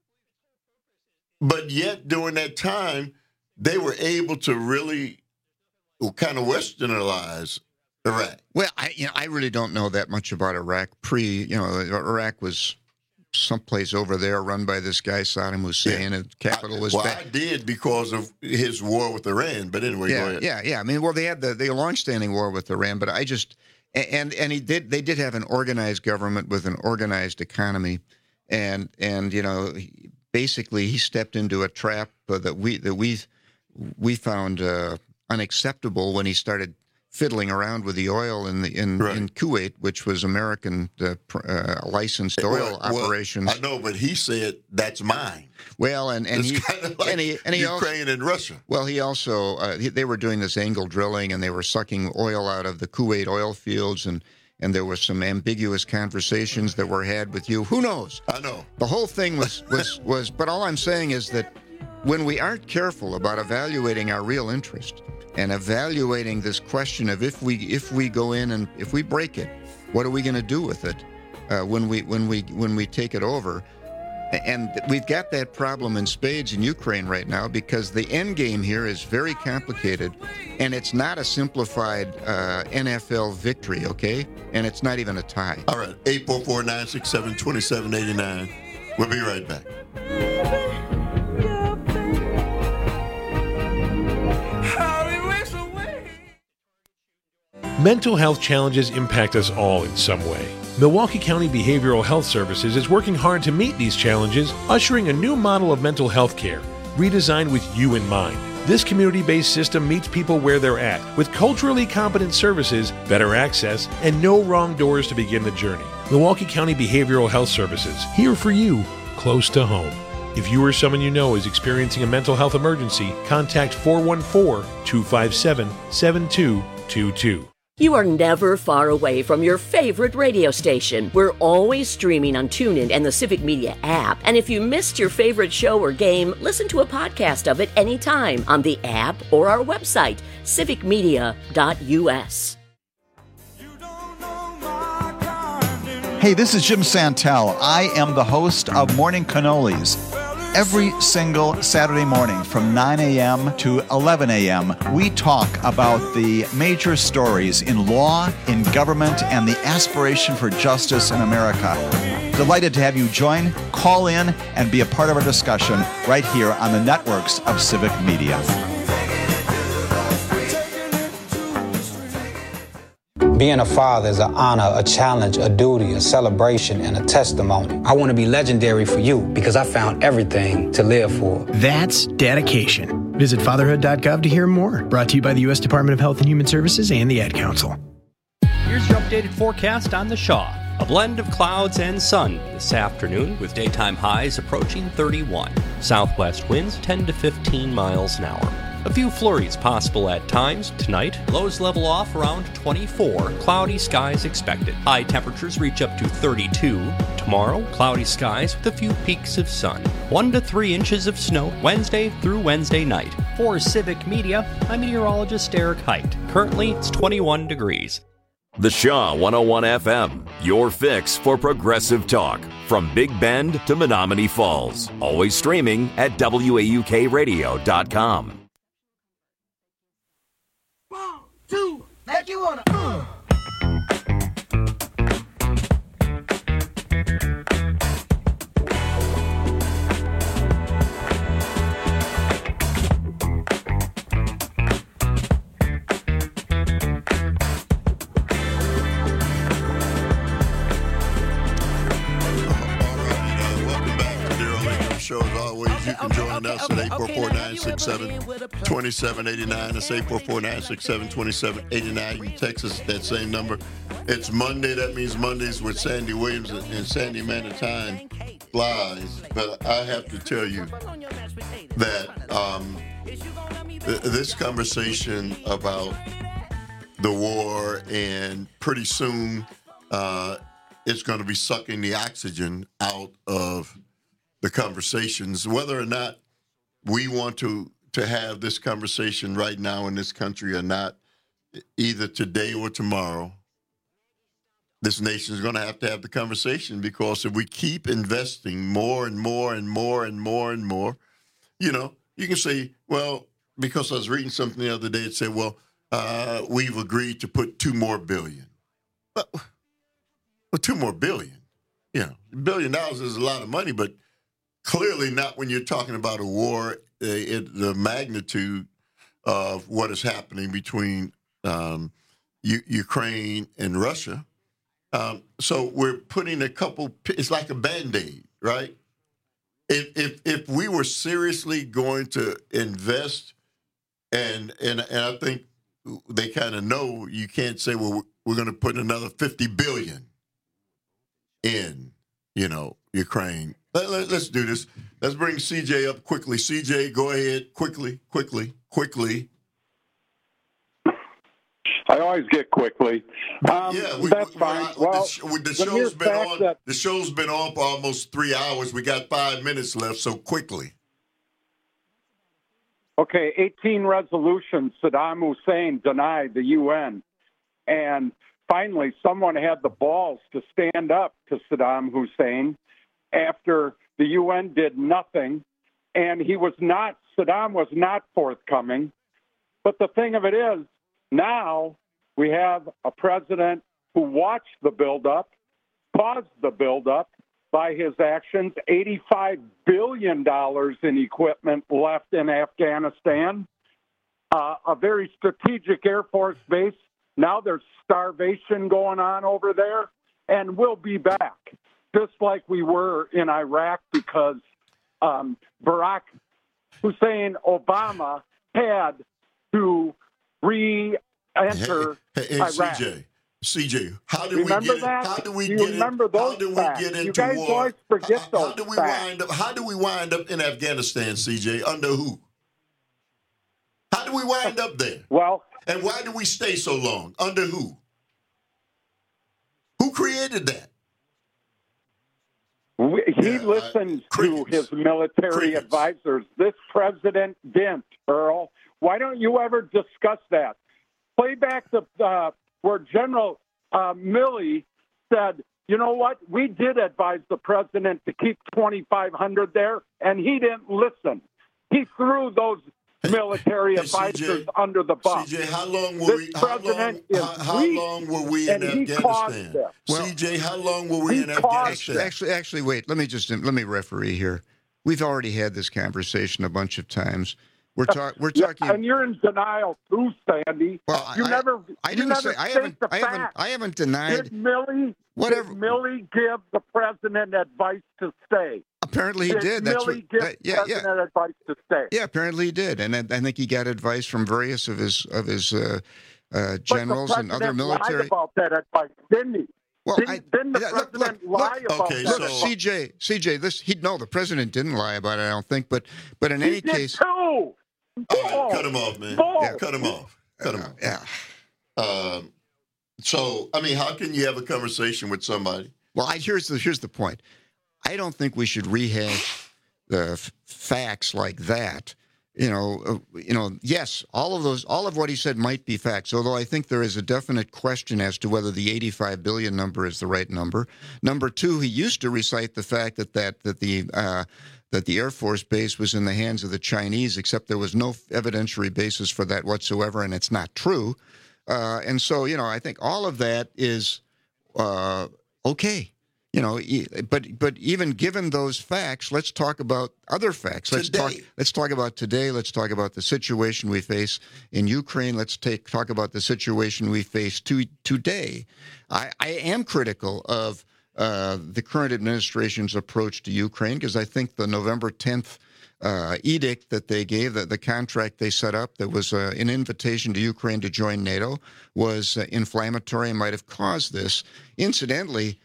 But yet during that time, they were able to really kind of westernize Iraq. Well, I really don't know that much about Iraq. Iraq was someplace over there run by this guy, Saddam Hussein, and the capital was I did because of his war with Iran, but anyway, go ahead. Yeah. I mean, they had the long-standing war with Iran, but they did have an organized government with an organized economy, and basically he stepped into a trap that we found unacceptable when he started fiddling around with the oil in Kuwait, which was American licensed oil operations. I know, but he said that's mine. Well, and he Ukraine and Russia. Well, he also they were doing this angle drilling, and they were sucking oil out of the Kuwait oil fields, and there were some ambiguous conversations that were had with you. Who knows? I know. The whole thing was. But all I'm saying is that when we aren't careful about evaluating our real interest and evaluating this question of if we go in and if we break it, what are we going to do with it when we take it over? And we've got that problem in spades in Ukraine right now, because the end game here is very complicated, and it's not a simplified NFL victory, okay? And it's not even a tie. All right, 844-967-2789. We'll be right back. Mental health challenges impact us all in some way. Milwaukee County Behavioral Health Services is working hard to meet these challenges, ushering a new model of mental health care, redesigned with you in mind. This community-based system meets people where they're at, with culturally competent services, better access, and no wrong doors to begin the journey. Milwaukee County Behavioral Health Services, here for you, close to home. If you or someone you know is experiencing a mental health emergency, contact 414-257-7222. You are never far away from your favorite radio station. We're always streaming on TuneIn and the Civic Media app. And if you missed your favorite show or game, listen to a podcast of it anytime on the app or our website, civicmedia.us. Hey, this is Jim Santel. I am the host of Morning Cannolis. Every single Saturday morning from 9 a.m. to 11 a.m., we talk about the major stories in law, in government, and the aspiration for justice in America. Delighted to have you join, call in, and be a part of our discussion right here on the networks of Civic Media. Being a father is an honor, a challenge, a duty, a celebration, and a testimony. I want to be legendary for you because I found everything to live for. That's dedication. Visit fatherhood.gov to hear more. Brought to you by the U.S. Department of Health and Human Services and the Ad Council. Here's your updated forecast on the Shaw. A blend of clouds and sun this afternoon with daytime highs approaching 31. Southwest winds 10 to 15 miles an hour. A few flurries possible at times tonight. Lows level off around 24. Cloudy skies expected. High temperatures reach up to 32. Tomorrow, cloudy skies with a few peaks of sun. 1 to 3 inches of snow Wednesday through Wednesday night. For Civic Media, I'm meteorologist Eric Height. Currently, it's 21 degrees. The Shaw 101 FM, your fix for progressive talk. From Big Bend to Menominee Falls. Always streaming at WAUKradio.com. Like you wanna, Show as always, you can join us at 844-967-2789. That's 844-967-2789. You can text us at that same number. It's Monday. That means Mondays with Sandy Williams and Sandy Man of Time flies. But I have to tell you that this conversation about the war and pretty soon it's going to be sucking the oxygen out of the conversations, whether or not we want to have this conversation right now in this country or not, either today or tomorrow, this nation is going to have the conversation, because if we keep investing more and more and more and more and more, you know, you can say, well, because I was reading something the other day, it said, well, we've agreed to put $2 more billion. Well, $2 more billion. You know, $1 billion is a lot of money, but clearly not when you're talking about a war, the magnitude of what is happening between Ukraine and Russia. So we're putting a couple, it's like a Band-Aid, right? If we were seriously going to invest, and I think they kind of know, you can't say, well, we're going to put another $50 billion in, you know, Ukraine. Let's do this. Let's bring CJ up quickly. CJ, go ahead. Quickly. I always get quickly. That's fine. The show's been on for almost 3 hours. We got 5 minutes left, so quickly. Okay, 18 resolutions Saddam Hussein denied the UN. And finally, someone had the balls to stand up to Saddam Hussein after the UN did nothing, and Saddam was not forthcoming. But the thing of it is, now we have a president who watched the buildup, caused the buildup by his actions, $85 billion in equipment left in Afghanistan, a very strategic Air Force base. Now there's starvation going on over there, and we'll be back. Just like we were in Iraq, because Barack Hussein Obama had to re-enter Iraq. CJ, how did remember we get that? How do we you get remember those how do we facts? get into you guys war? Always forget those how do we facts. wind up in Afghanistan, CJ? Under who? How do we wind up there? Well, and why do we stay so long? Under who? Who created that? He listened to his military advisors. This president didn't, Earl. Why don't you ever discuss that? Play back where General Milley said, you know what, we did advise the president to keep 2,500 there, and he didn't listen. He threw those military advisors under the bus. CJ, how long were this president is long were we in Afghanistan? CJ, how long were we in Afghanistan? Actually, wait. Let me referee here. We've already had this conversation a bunch of times. We're talking, and you're in denial too, Sandy. Well, I haven't denied. Did Milley give the president advice to stay? Apparently he did. Milley give the president advice to stay? Yeah, apparently he did, and I think he got advice from various of his generals and other military. Lied about that advice, didn't he? Well, didn't the president lie about that? CJ, the president didn't lie about it, I don't think, but in any case. Too. All right, cut him off, man. Cut him off. Yeah. So, I mean, how can you have a conversation with somebody? Well, here's the point. I don't think we should rehash the facts like that. Yes, all of what he said might be facts, although I think there is a definite question as to whether the 85 billion number is the right number. Number two, he used to recite the fact that the Air Force base was in the hands of the Chinese, except there was no evidentiary basis for that whatsoever, and it's not true. And so, I think all of that is okay. But even given those facts, let's talk about other facts. Let's talk about today. Let's talk about the situation we face in Ukraine. Let's talk about the situation we face today. I am critical of the current administration's approach to Ukraine because I think the November 10th edict that they gave, the contract they set up that was an invitation to Ukraine to join NATO, was inflammatory and might have caused this. Incidentally,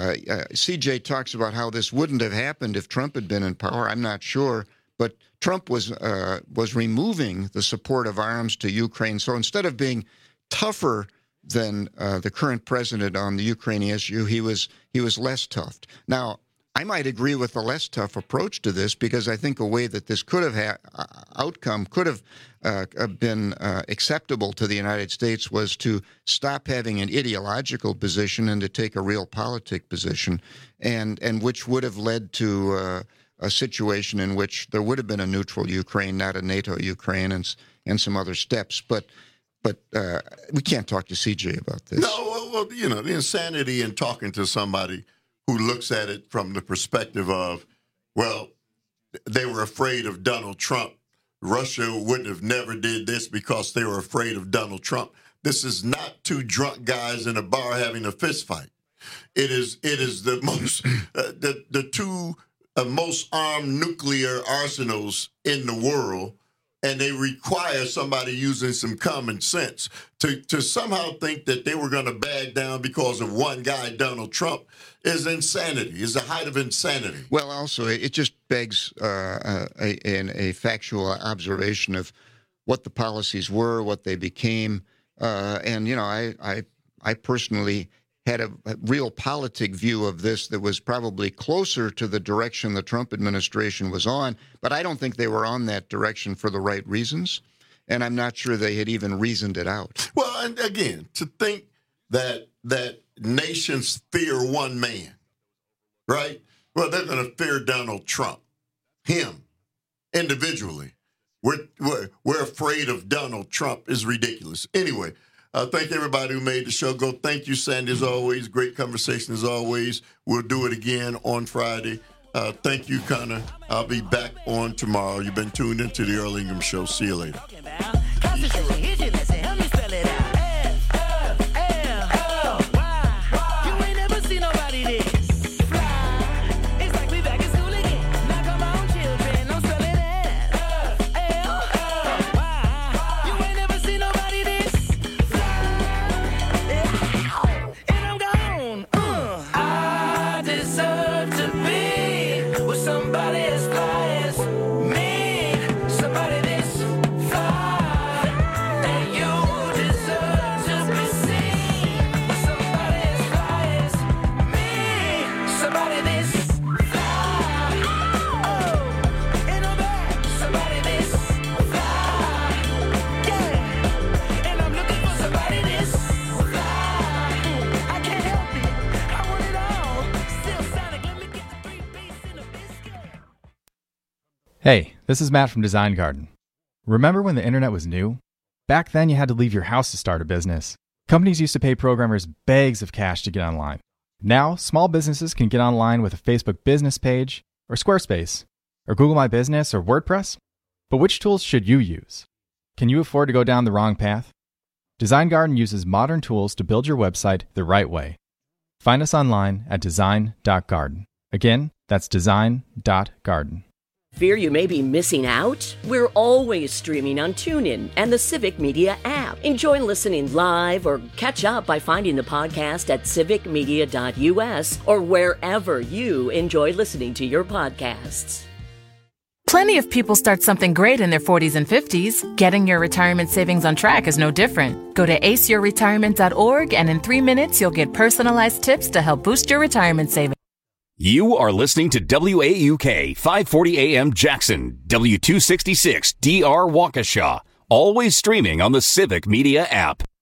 CJ talks about how this wouldn't have happened if Trump had been in power. I'm not sure, but Trump was removing the support of arms to Ukraine. So instead of being tougher than the current president on the Ukrainian issue, he was less tough. Now, I might agree with the less tough approach to this because I think a way that this could have outcome could have been acceptable to the United States was to stop having an ideological position and to take a realpolitik position, and which would have led to a situation in which there would have been a neutral Ukraine, not a NATO Ukraine, and some other steps. But we can't talk to CJ about this. No, well, the insanity in talking to somebody who looks at it from the perspective of, well, they were afraid of Donald Trump. Russia wouldn't have never did this because they were afraid of Donald Trump. This is not two drunk guys in a bar having a fist fight. It is the most the two most armed nuclear arsenals in the world, and they require somebody using some common sense to somehow think that they were going to back down because of one guy, Donald Trump, is insanity, is the height of insanity. Well, also, it just begs a factual observation of what the policies were, what they became. And, I personally had a realpolitik view of this that was probably closer to the direction the Trump administration was on, but I don't think they were on that direction for the right reasons, and I'm not sure they had even reasoned it out. Well, and again, to think that nations fear one man, right? Well, they're going to fear Donald Trump, him, individually. We're afraid of Donald Trump is ridiculous. Anyway, thank everybody who made the show go. Thank you, Sandy, as always. Great conversation as always. We'll do it again on Friday. Thank you, Connor. I'll be back on tomorrow. You've been tuned into the Earl Ingham Show. See you later. Hey, this is Matt from Design Garden. Remember when the internet was new? Back then, you had to leave your house to start a business. Companies used to pay programmers bags of cash to get online. Now, small businesses can get online with a Facebook business page, or Squarespace, or Google My Business, or WordPress. But which tools should you use? Can you afford to go down the wrong path? Design Garden uses modern tools to build your website the right way. Find us online at design.garden. Again, that's design.garden. Fear you may be missing out? We're always streaming on TuneIn and the Civic Media app. Enjoy listening live or catch up by finding the podcast at civicmedia.us or wherever you enjoy listening to your podcasts. Plenty of people start something great in their 40s and 50s. Getting your retirement savings on track is no different. Go to aceyourretirement.org and in 3 minutes you'll get personalized tips to help boost your retirement savings. You are listening to WAUK 540 AM Jackson, W266 DR Waukesha, always streaming on the Civic Media app.